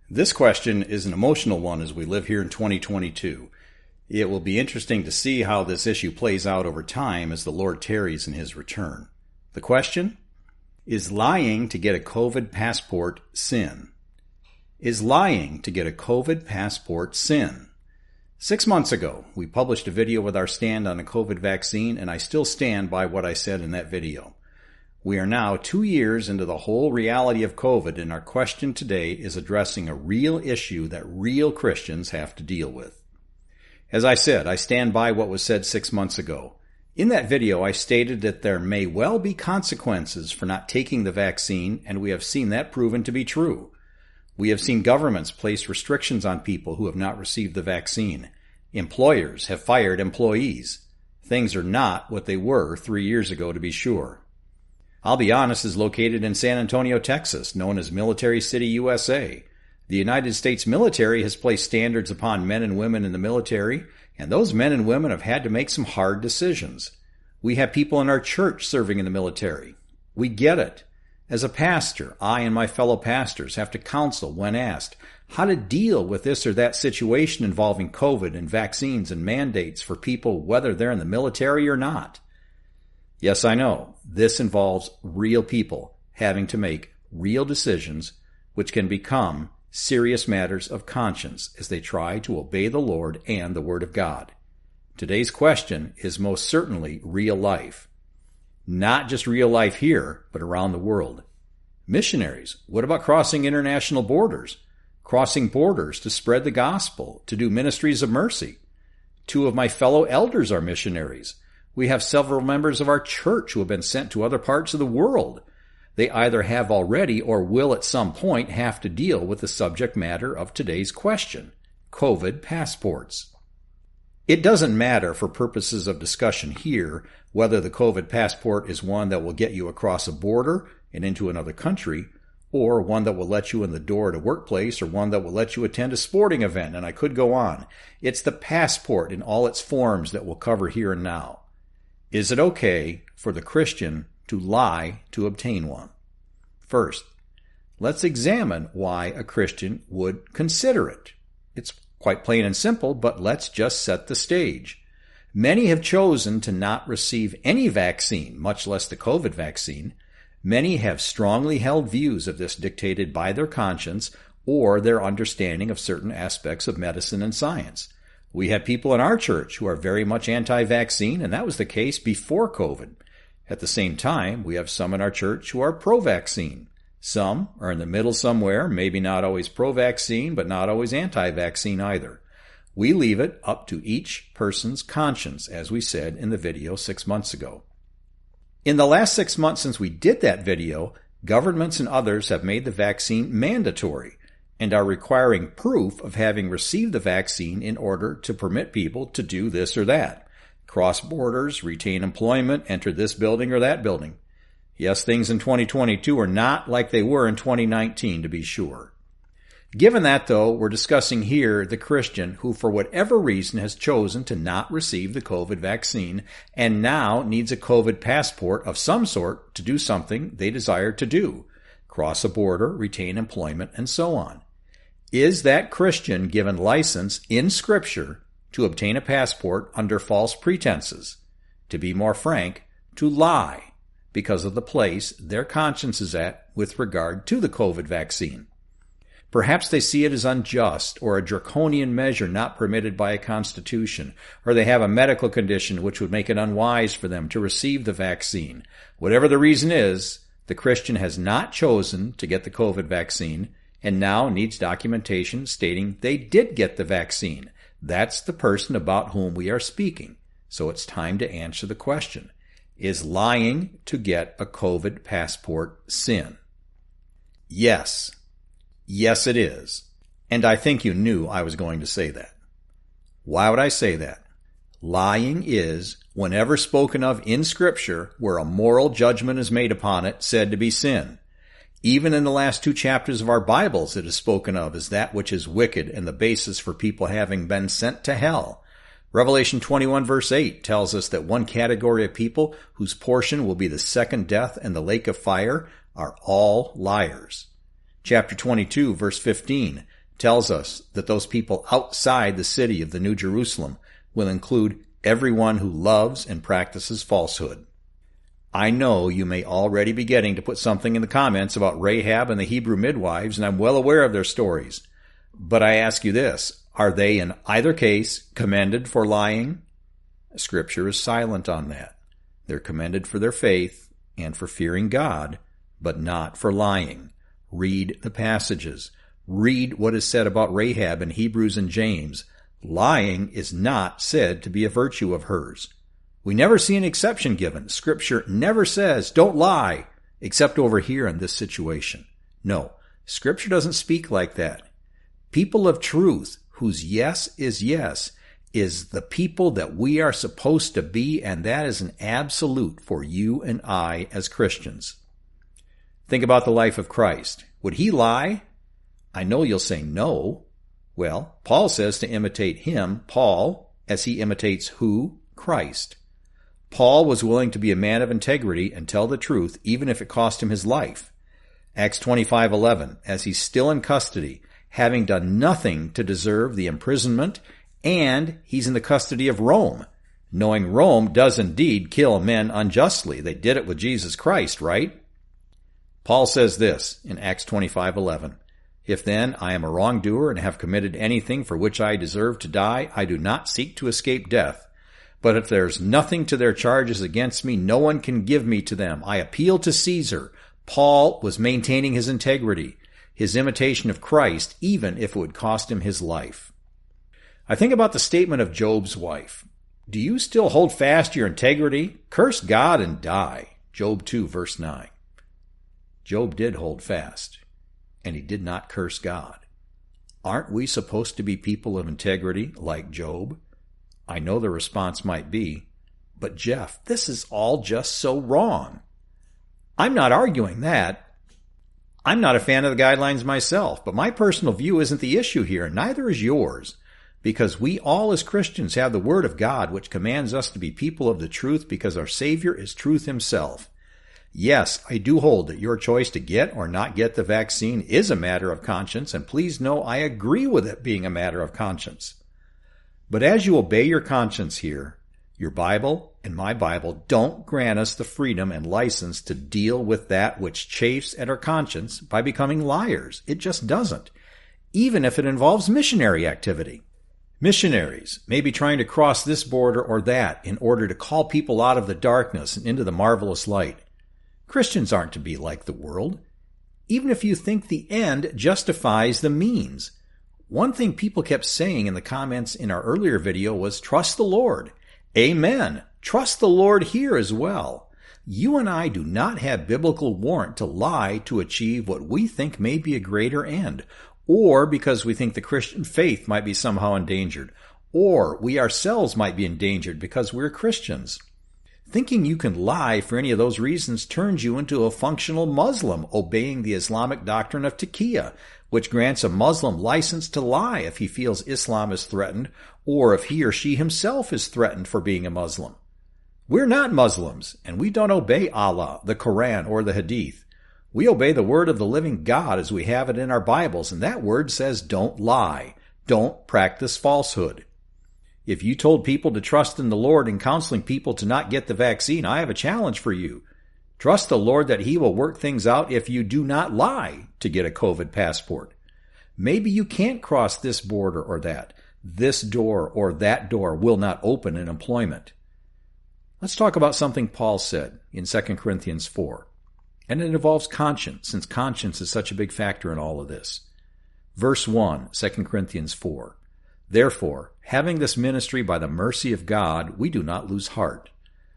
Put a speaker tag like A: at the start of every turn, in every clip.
A: This question is an emotional one as we live here in 2022. It will be interesting to see how this issue plays out over time as the Lord tarries in His return. The question? Is lying to get a COVID passport sin? Is lying to get a COVID passport sin? 6 months ago, we published a video with our stand on the COVID vaccine, and I still stand by what I said in that video. We are now 2 years into the whole reality of COVID, and our question today is addressing a real issue that real Christians have to deal with. As I said, I stand by what was said 6 months ago. In that video, I stated that there may well be consequences for not taking the vaccine, and we have seen that proven to be true. We have seen governments place restrictions on people who have not received the vaccine. Employers have fired employees. Things are not what they were 3 years ago, to be sure. I'll Be Honest is located in San Antonio, Texas, known as Military City, USA. The United States military has placed standards upon men and women in the military, and those men and women have had to make some hard decisions. We have people in our church serving in the military. We get it. As a pastor, I and my fellow pastors have to counsel, when asked, how to deal with this or that situation involving COVID and vaccines and mandates for people whether they're in the military or not. Yes, I know, this involves real people having to make real decisions which can become serious matters of conscience as they try to obey the Lord and the Word of God. Today's question is most certainly real life. Not just real life here, but around the world. Missionaries, what about crossing international borders? Crossing borders to spread the gospel, to do ministries of mercy. 2 of my fellow elders are missionaries. We have several members of our church who have been sent to other parts of the world. They either have already or will at some point have to deal with the subject matter of today's question, COVID passports. It doesn't matter for purposes of discussion here whether the COVID passport is one that will get you across a border and into another country, or one that will let you in the door at a workplace, or one that will let you attend a sporting event, and I could go on. It's the passport in all its forms that we'll cover here and now. Is it okay for the Christian to lie to obtain one? First, let's examine why a Christian would consider it. It's quite plain and simple, but let's just set the stage. Many have chosen to not receive any vaccine, much less the COVID vaccine. Many have strongly held views of this dictated by their conscience or their understanding of certain aspects of medicine and science. We have people in our church who are very much anti-vaccine, and that was the case before COVID. At the same time, we have some in our church who are pro-vaccine. Some are in the middle somewhere, maybe not always pro-vaccine, but not always anti-vaccine either. We leave it up to each person's conscience, as we said in the video 6 months ago. In the last 6 months since we did that video, governments and others have made the vaccine mandatory and are requiring proof of having received the vaccine in order to permit people to do this or that. Cross borders, retain employment, enter this building or that building. Yes, things in 2022 are not like they were in 2019, to be sure. Given that, though, we're discussing here the Christian who, for whatever reason, has chosen to not receive the COVID vaccine and now needs a COVID passport of some sort to do something they desire to do. Cross a border, retain employment, and so on. Is that Christian given license in Scripture to obtain a passport under false pretenses? To be more frank, to lie because of the place their conscience is at with regard to the COVID vaccine. Perhaps they see it as unjust or a draconian measure not permitted by a constitution, or they have a medical condition which would make it unwise for them to receive the vaccine. Whatever the reason is, the Christian has not chosen to get the COVID vaccine and now needs documentation stating they did get the vaccine. That's the person about whom we are speaking. So it's time to answer the question. Is lying to get a COVID passport sin? Yes. Yes, it is. And I think you knew I was going to say that. Why would I say that? Lying is, whenever spoken of in Scripture, where a moral judgment is made upon it, said to be sin. Even in the last 2 chapters of our Bibles, it is spoken of as that which is wicked and the basis for people having been sent to hell. Revelation 21 verse 8 tells us that one category of people whose portion will be the second death and the lake of fire are all liars. Chapter 22 verse 15 tells us that those people outside the city of the New Jerusalem will include everyone who loves and practices falsehood. I know you may already be getting to put something in the comments about Rahab and the Hebrew midwives, and I'm well aware of their stories. But I ask you this, are they in either case commended for lying? Scripture is silent on that. They're commended for their faith and for fearing God, but not for lying. Read the passages. Read what is said about Rahab in Hebrews and James. Lying is not said to be a virtue of hers. We never see an exception given. Scripture never says, don't lie, except over here in this situation. No, Scripture doesn't speak like that. People of truth, whose yes, is the people that we are supposed to be, and that is an absolute for you and I as Christians. Think about the life of Christ. Would he lie? I know you'll say no. Well, Paul says to imitate him, Paul, as he imitates who? Christ. Paul was willing to be a man of integrity and tell the truth, even if it cost him his life. Acts 25:11, as he's still in custody, having done nothing to deserve the imprisonment, and he's in the custody of Rome, knowing Rome does indeed kill men unjustly. They did it with Jesus Christ, right? Paul says this in Acts 25:11, if then I am a wrongdoer and have committed anything for which I deserve to die, I do not seek to escape death. But if there's nothing to their charges against me, no one can give me to them. I appeal to Caesar. Paul was maintaining his integrity, his imitation of Christ, even if it would cost him his life. I think about the statement of Job's wife. Do you still hold fast to your integrity? Curse God and die. Job 2, verse 9. Job did hold fast, and he did not curse God. Aren't we supposed to be people of integrity like Job? I know the response might be, but Jeff, this is all just so wrong. I'm not arguing that. I'm not a fan of the guidelines myself, but my personal view isn't the issue here, and neither is yours, because we all as Christians have the Word of God, which commands us to be people of the truth because our Savior is truth himself. Yes, I do hold that your choice to get or not get the vaccine is a matter of conscience, and please know I agree with it being a matter of conscience. But as you obey your conscience here, your Bible and my Bible don't grant us the freedom and license to deal with that which chafes at our conscience by becoming liars. It just doesn't, even if it involves missionary activity. Missionaries may be trying to cross this border or that in order to call people out of the darkness and into the marvelous light. Christians aren't to be like the world, even if you think the end justifies the means. One thing people kept saying in the comments in our earlier video was, trust the Lord. Amen. Trust the Lord here as well. You and I do not have biblical warrant to lie to achieve what we think may be a greater end, or because we think the Christian faith might be somehow endangered, or we ourselves might be endangered because we're Christians. Thinking you can lie for any of those reasons turns you into a functional Muslim obeying the Islamic doctrine of taqiyya, which grants a Muslim license to lie if he feels Islam is threatened or if he or she himself is threatened for being a Muslim. We're not Muslims, and we don't obey Allah, the Quran, or the Hadith. We obey the word of the living God as we have it in our Bibles, and that word says don't lie, don't practice falsehood. If you told people to trust in the Lord and counseling people to not get the vaccine, I have a challenge for you. Trust the Lord that He will work things out if you do not lie to get a COVID passport. Maybe you can't cross this border or that. This door or that door will not open in employment. Let's talk about something Paul said in 2 Corinthians 4. And it involves conscience, since conscience is such a big factor in all of this. Verse 1, 2 Corinthians 4. Therefore, having this ministry by the mercy of God, we do not lose heart.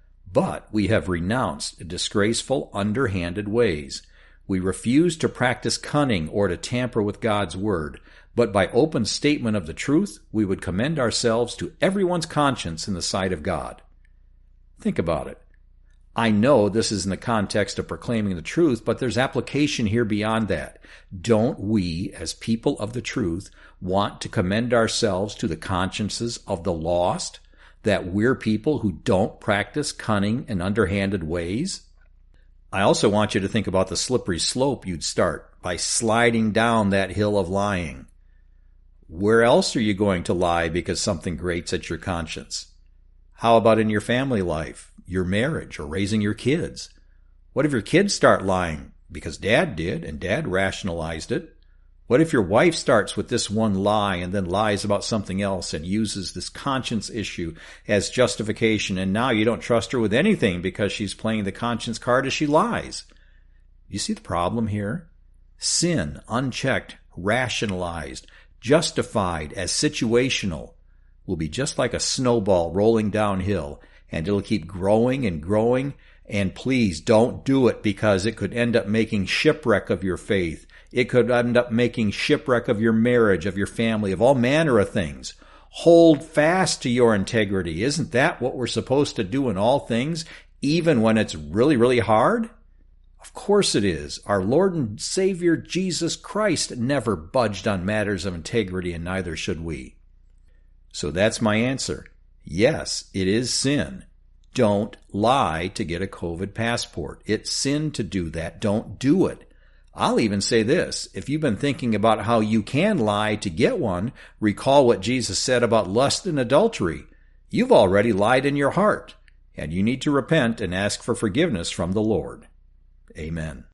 A: But we have renounced disgraceful, underhanded ways. We refuse to practice cunning or to tamper with God's word, but by open statement of the truth, we would commend ourselves to everyone's conscience in the sight of God. Think about it. I know this is in the context of proclaiming the truth, but there's application here beyond that. Don't we, as people of the truth, want to commend ourselves to the consciences of the lost, that we're people who don't practice cunning and underhanded ways? I also want you to think about the slippery slope you'd start by sliding down that hill of lying. Where else are you going to lie because something grates at your conscience? How about in your family life, your marriage, or raising your kids? What if your kids start lying because dad did and dad rationalized it? What if your wife starts with this one lie and then lies about something else and uses this conscience issue as justification, and now you don't trust her with anything because she's playing the conscience card as she lies? You see the problem here? Sin, unchecked, rationalized, justified as situational, will be just like a snowball rolling downhill, and it'll keep growing and growing. And please don't do it, because it could end up making shipwreck of your faith. It could end up making shipwreck of your marriage, of your family, of all manner of things. Hold fast to your integrity. Isn't that what we're supposed to do in all things, even when it's really, really hard? Of course it is. Our Lord and Savior Jesus Christ never budged on matters of integrity, and neither should we. So that's my answer. Yes, it is sin. Don't lie to get a COVID passport. It's sin to do that. Don't do it. I'll even say this. If you've been thinking about how you can lie to get one, recall what Jesus said about lust and adultery. You've already lied in your heart, and you need to repent and ask for forgiveness from the Lord. Amen.